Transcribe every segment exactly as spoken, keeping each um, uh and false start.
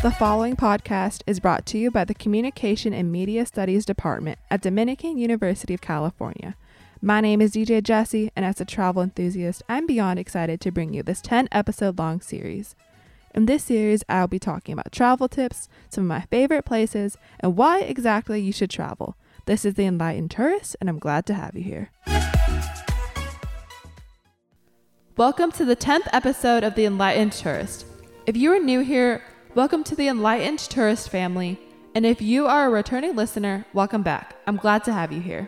The following podcast is brought to you by the Communication and Media Studies Department at Dominican University of California. My name is D J Jesse, and as a travel enthusiast, I'm beyond excited to bring you this ten episode long series. In this series, I'll be talking about travel tips, some of my favorite places, and why exactly you should travel. This is The Enlightened Tourist, and I'm glad to have you here. Welcome to the tenth episode of The Enlightened Tourist. If you are new here, welcome to the Enlightened Tourist family, and if you are a returning listener, welcome back. I'm glad to have you here.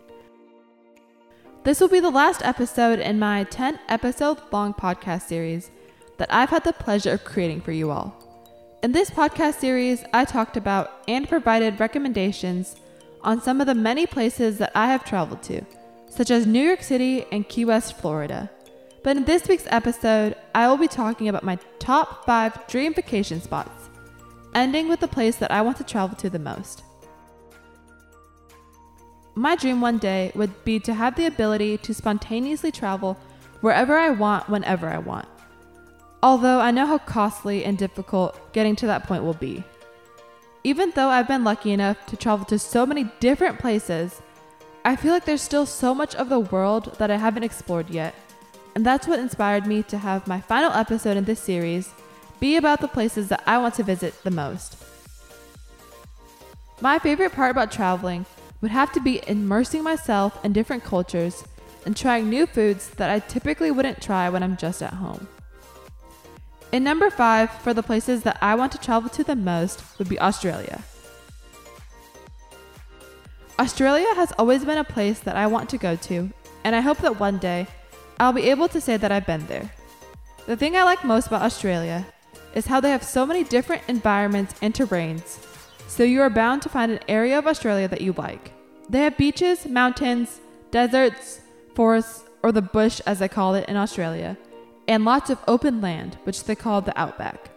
This will be the last episode in my ten episode long podcast series that I've had the pleasure of creating for you all. In this podcast series, I talked about and provided recommendations on some of the many places that I have traveled to, such as New York City and Key West, Florida. But in this week's episode, I will be talking about my top five dream vacation spots, ending with the place that I want to travel to the most. My dream one day would be to have the ability to spontaneously travel wherever I want, whenever I want. Although I know how costly and difficult getting to that point will be. Even though I've been lucky enough to travel to so many different places, I feel like there's still so much of the world that I haven't explored yet. And that's what inspired me to have my final episode in this series be about the places that I want to visit the most. My favorite part about traveling would have to be immersing myself in different cultures and trying new foods that I typically wouldn't try when I'm just at home. In number five, for the places that I want to travel to the most, would be Australia. Australia has always been a place that I want to go to, and I hope that one day I'll be able to say that I've been there. The thing I like most about Australia is how they have so many different environments and terrains, so you are bound to find an area of Australia that you like. They have beaches, mountains, deserts, forests, or the bush as they call it in Australia, and lots of open land, which they call the outback.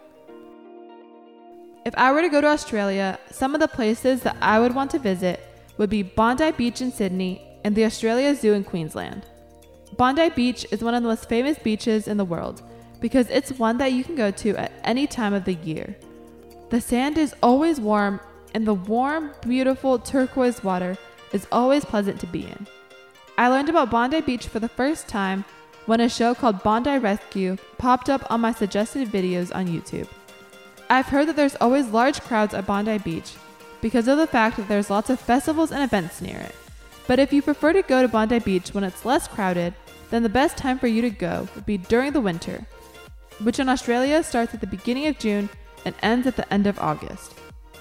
If I were to go to Australia, some of the places that I would want to visit would be Bondi Beach in Sydney and the Australia Zoo in Queensland. Bondi Beach is one of the most famous beaches in the world because it's one that you can go to at any time of the year. The sand is always warm, and the warm, beautiful turquoise water is always pleasant to be in. I learned about Bondi Beach for the first time when a show called Bondi Rescue popped up on my suggested videos on YouTube. I've heard that there's always large crowds at Bondi Beach because of the fact that there's lots of festivals and events near it. But if you prefer to go to Bondi Beach when it's less crowded, then the best time for you to go would be during the winter, which in Australia starts at the beginning of June and ends at the end of August.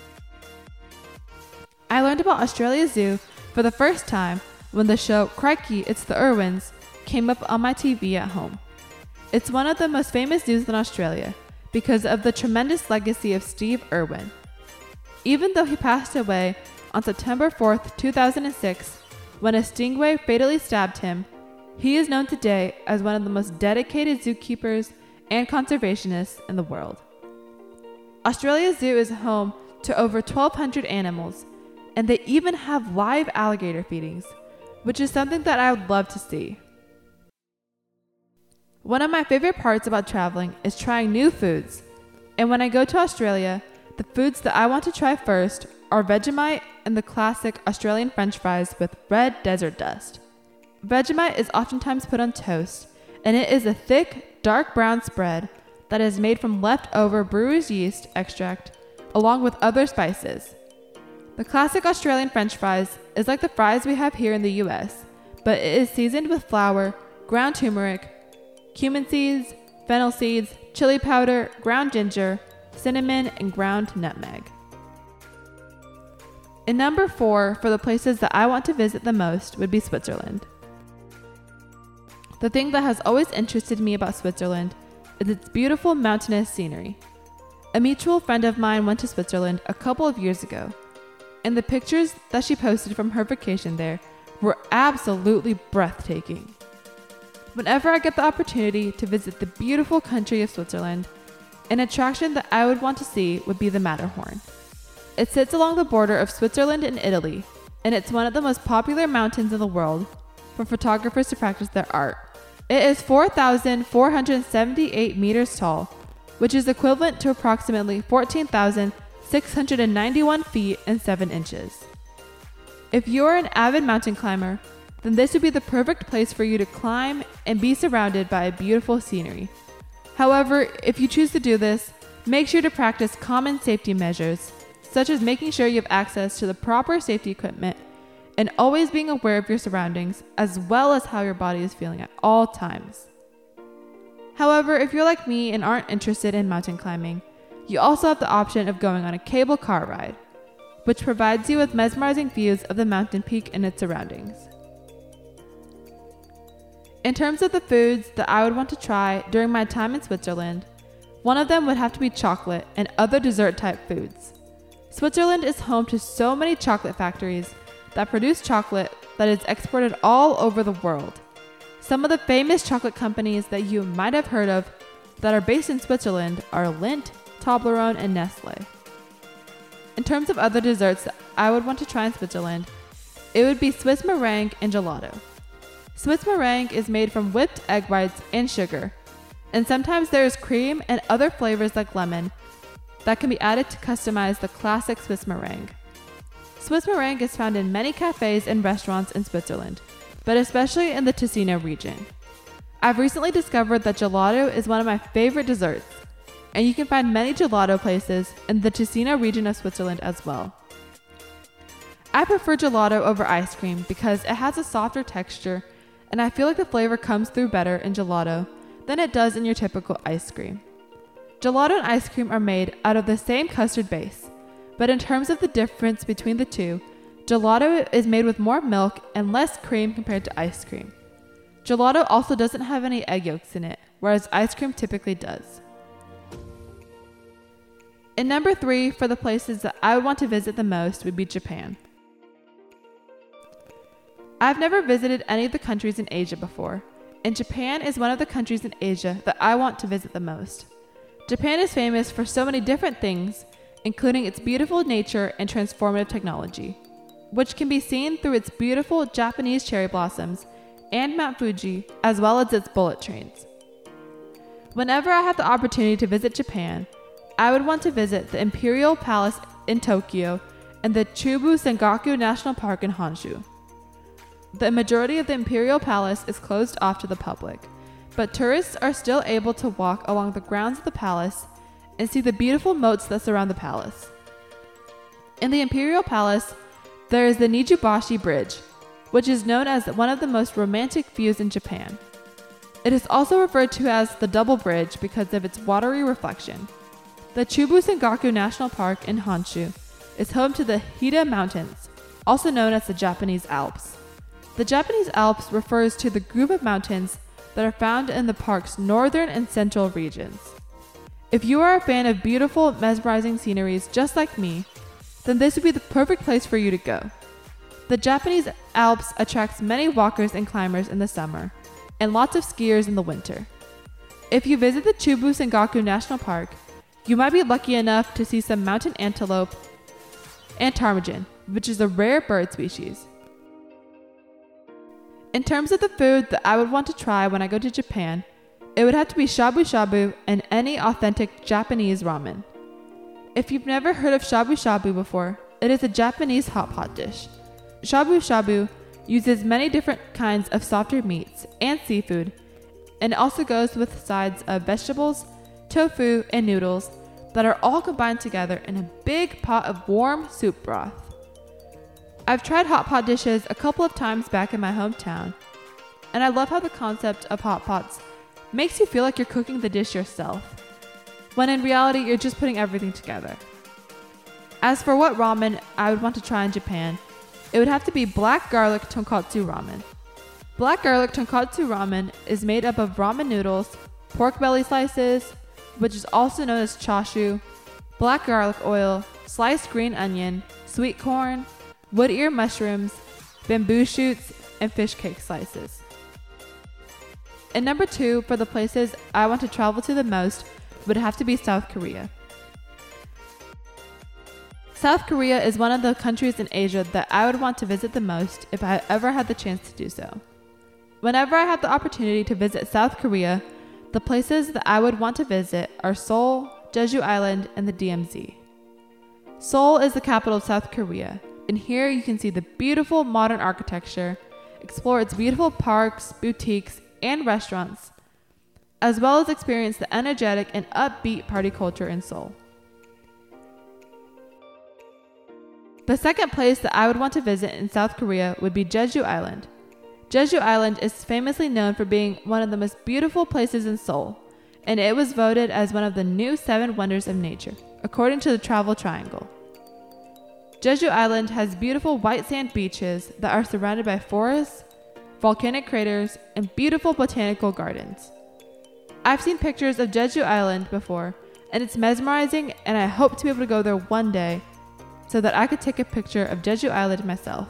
I learned about Australia Zoo for the first time when the show Crikey, It's the Irwins came up on my T V at home. It's one of the most famous zoos in Australia because of the tremendous legacy of Steve Irwin. Even though he passed away on September fourth, two thousand six, when a stingray fatally stabbed him, he is known today as one of the most dedicated zookeepers and conservationists in the world. Australia Zoo is home to over twelve hundred animals, and they even have live alligator feedings, which is something that I would love to see. One of my favorite parts about traveling is trying new foods, and when I go to Australia, the foods that I want to try first are Vegemite and the classic Australian French fries with red desert dust. Vegemite is oftentimes put on toast, and it is a thick, dark brown spread that is made from leftover brewer's yeast extract along with other spices. The classic Australian French fries is like the fries we have here in the U S, but it is seasoned with flour, ground turmeric, cumin seeds, fennel seeds, chili powder, ground ginger, cinnamon, and ground nutmeg. In number four, for the places that I want to visit the most, would be Switzerland. The thing that has always interested me about Switzerland is its beautiful mountainous scenery. A mutual friend of mine went to Switzerland a couple of years ago, and the pictures that she posted from her vacation there were absolutely breathtaking. Whenever I get the opportunity to visit the beautiful country of Switzerland, an attraction that I would want to see would be the Matterhorn. It sits along the border of Switzerland and Italy, and it's one of the most popular mountains in the world for photographers to practice their art. It is four thousand four hundred seventy-eight meters tall, which is equivalent to approximately fourteen thousand six hundred ninety-one feet and seven inches. If you're an avid mountain climber, then this would be the perfect place for you to climb and be surrounded by beautiful scenery. However, if you choose to do this, make sure to practice common safety measures, such as making sure you have access to the proper safety equipment and always being aware of your surroundings, as well as how your body is feeling at all times. However, if you're like me and aren't interested in mountain climbing, you also have the option of going on a cable car ride, which provides you with mesmerizing views of the mountain peak and its surroundings. In terms of the foods that I would want to try during my time in Switzerland, one of them would have to be chocolate and other dessert type foods. Switzerland is home to so many chocolate factories that produce chocolate that is exported all over the world. Some of the famous chocolate companies that you might have heard of that are based in Switzerland are Lindt, Toblerone, and Nestle. In terms of other desserts that I would want to try in Switzerland, it would be Swiss meringue and gelato. Swiss meringue is made from whipped egg whites and sugar, and sometimes there is cream and other flavors like lemon that can be added to customize the classic Swiss meringue. Swiss meringue is found in many cafes and restaurants in Switzerland, but especially in the Ticino region. I've recently discovered that gelato is one of my favorite desserts, and you can find many gelato places in the Ticino region of Switzerland as well. I prefer gelato over ice cream because it has a softer texture, and I feel like the flavor comes through better in gelato than it does in your typical ice cream. Gelato and ice cream are made out of the same custard base, but in terms of the difference between the two, gelato is made with more milk and less cream compared to ice cream. Gelato also doesn't have any egg yolks in it, whereas ice cream typically does. And number three for the places that I would want to visit the most would be Japan. I've never visited any of the countries in Asia before, and Japan is one of the countries in Asia that I want to visit the most. Japan is famous for so many different things, including its beautiful nature and transformative technology, which can be seen through its beautiful Japanese cherry blossoms and Mount Fuji, as well as its bullet trains. Whenever I have the opportunity to visit Japan, I would want to visit the Imperial Palace in Tokyo and the Chubu Sengaku National Park in Honshu. The majority of the Imperial Palace is closed off to the public, but tourists are still able to walk along the grounds of the palace and see the beautiful moats that surround the palace. In the Imperial Palace, there is the Nijubashi Bridge, which is known as one of the most romantic views in Japan. It is also referred to as the Double Bridge because of its watery reflection. The Chubu Sengaku National Park in Honshu is home to the Hida Mountains, also known as the Japanese Alps. The Japanese Alps refers to the group of mountains that are found in the park's northern and central regions. If you are a fan of beautiful, mesmerizing sceneries just like me, then this would be the perfect place for you to go. The Japanese Alps attracts many walkers and climbers in the summer, and lots of skiers in the winter. If you visit the Chubu Sengaku National Park, you might be lucky enough to see some mountain antelope and ptarmigan, which is a rare bird species. In terms of the food that I would want to try when I go to Japan, it would have to be shabu shabu and any authentic Japanese ramen. If you've never heard of shabu shabu before, it is a Japanese hot pot dish. Shabu shabu uses many different kinds of softer meats and seafood, and it also goes with sides of vegetables, tofu, and noodles that are all combined together in a big pot of warm soup broth. I've tried hot pot dishes a couple of times back in my hometown, and I love how the concept of hot pots makes you feel like you're cooking the dish yourself, when in reality you're just putting everything together. As for what ramen I would want to try in Japan, it would have to be black garlic tonkatsu ramen. Black garlic tonkatsu ramen is made up of ramen noodles, pork belly slices, which is also known as chashu, black garlic oil, sliced green onion, sweet corn, wood ear mushrooms, bamboo shoots, and fish cake slices. And number two, for the places I want to travel to the most, would have to be South Korea. South Korea is one of the countries in Asia that I would want to visit the most if I ever had the chance to do so. Whenever I have the opportunity to visit South Korea, The places that I would want to visit are Seoul, Jeju Island, and the D M Z. Seoul is the capital of South Korea, and here you can see the beautiful modern architecture, explore its beautiful parks, boutiques, and restaurants, as well as experience the energetic and upbeat party culture in Seoul. The second place that I would want to visit in South Korea would be Jeju Island. Jeju Island is famously known for being one of the most beautiful places in Seoul, and it was voted as one of the new seven wonders of nature, according to the Travel Triangle. Jeju Island has beautiful white sand beaches that are surrounded by forests, volcanic craters, and beautiful botanical gardens. I've seen pictures of Jeju Island before, and it's mesmerizing, and I hope to be able to go there one day so that I could take a picture of Jeju Island myself.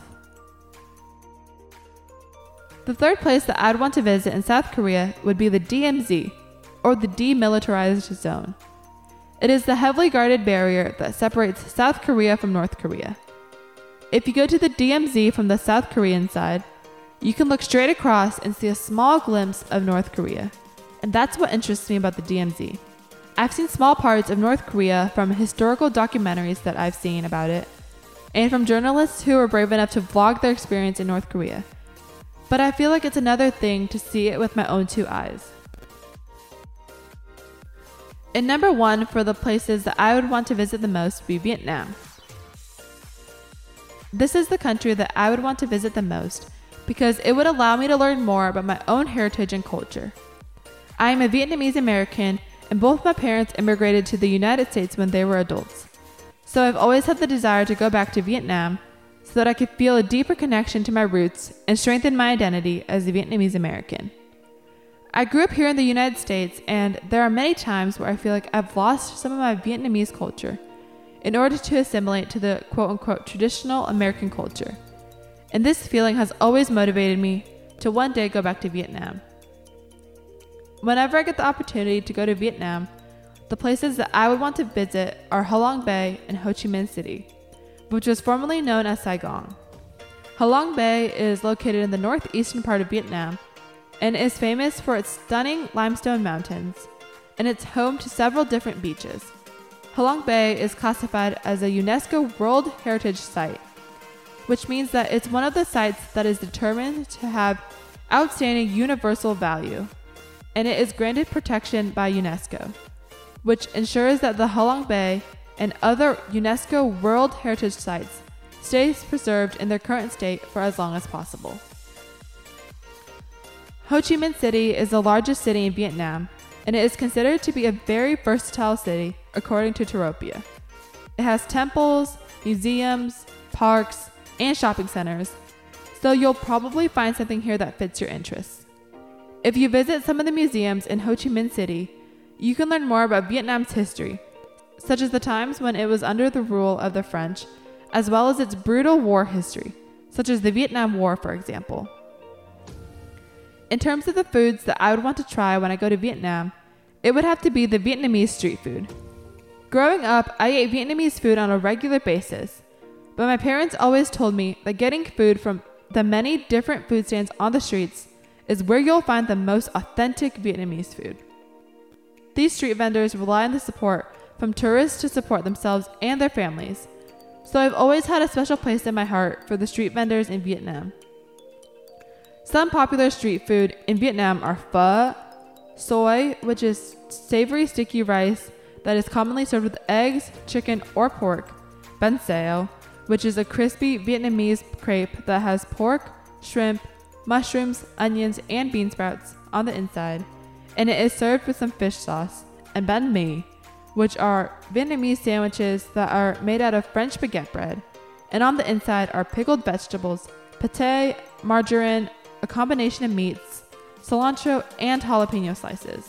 The third place that I'd want to visit in South Korea would be the D M Z, or the Demilitarized Zone. It is the heavily guarded barrier that separates South Korea from North Korea. If you go to the D M Z from the South Korean side, you can look straight across and see a small glimpse of North Korea. And that's what interests me about the D M Z. I've seen small parts of North Korea from historical documentaries that I've seen about it, and from journalists who were brave enough to vlog their experience in North Korea. But I feel like it's another thing to see it with my own two eyes. And number one for the places that I would want to visit the most would be Vietnam. This is the country that I would want to visit the most because it would allow me to learn more about my own heritage and culture. I am a Vietnamese American, and both my parents immigrated to the United States when they were adults. So I've always had the desire to go back to Vietnam so that I could feel a deeper connection to my roots and strengthen my identity as a Vietnamese American. I grew up here in the United States, and there are many times where I feel like I've lost some of my Vietnamese culture in order to assimilate to the quote-unquote traditional American culture. And this feeling has always motivated me to one day go back to Vietnam. Whenever I get the opportunity to go to Vietnam, the places that I would want to visit are Halong Bay and Ho Chi Minh City, which was formerly known as Saigon. Halong Bay is located in the northeastern part of Vietnam and is famous for its stunning limestone mountains, and it's home to several different beaches. Halong Bay is classified as a UNESCO World Heritage Site, which means that it's one of the sites that is determined to have outstanding universal value, and it is granted protection by UNESCO, which ensures that the Halong Bay and other UNESCO World Heritage Sites stays preserved in their current state for as long as possible. Ho Chi Minh City is the largest city in Vietnam, and it is considered to be a very versatile city according to Touropia. It has temples, museums, parks, and shopping centers, so you'll probably find something here that fits your interests. If you visit some of the museums in Ho Chi Minh City, you can learn more about Vietnam's history, such as the times when it was under the rule of the French, as well as its brutal war history, such as the Vietnam War, for example. In terms of the foods that I would want to try when I go to Vietnam, it would have to be the Vietnamese street food. Growing up, I ate Vietnamese food on a regular basis, but my parents always told me that getting food from the many different food stands on the streets is where you'll find the most authentic Vietnamese food. These street vendors rely on the support from tourists to support themselves and their families, so I've always had a special place in my heart for the street vendors in Vietnam. Some popular street food in Vietnam are pho, xôi, which is savory sticky rice that is commonly served with eggs, chicken, or pork, bánh xèo, which is a crispy Vietnamese crepe that has pork, shrimp, mushrooms, onions, and bean sprouts on the inside, and it is served with some fish sauce, and bánh mì, which are Vietnamese sandwiches that are made out of French baguette bread, and on the inside are pickled vegetables, pâté, margarine, a combination of meats, cilantro, and jalapeno slices.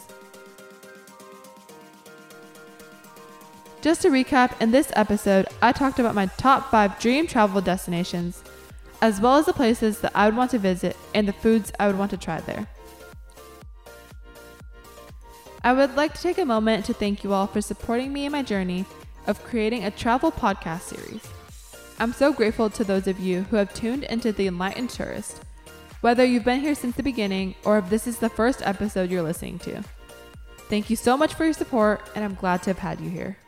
Just to recap, in this episode, I talked about my top five dream travel destinations, as well as the places that I would want to visit and the foods I would want to try there. I would like to take a moment to thank you all for supporting me in my journey of creating a travel podcast series. I'm so grateful to those of you who have tuned into The Enlightened Tourist, whether you've been here since the beginning or if this is the first episode you're listening to. Thank you so much for your support, and I'm glad to have had you here.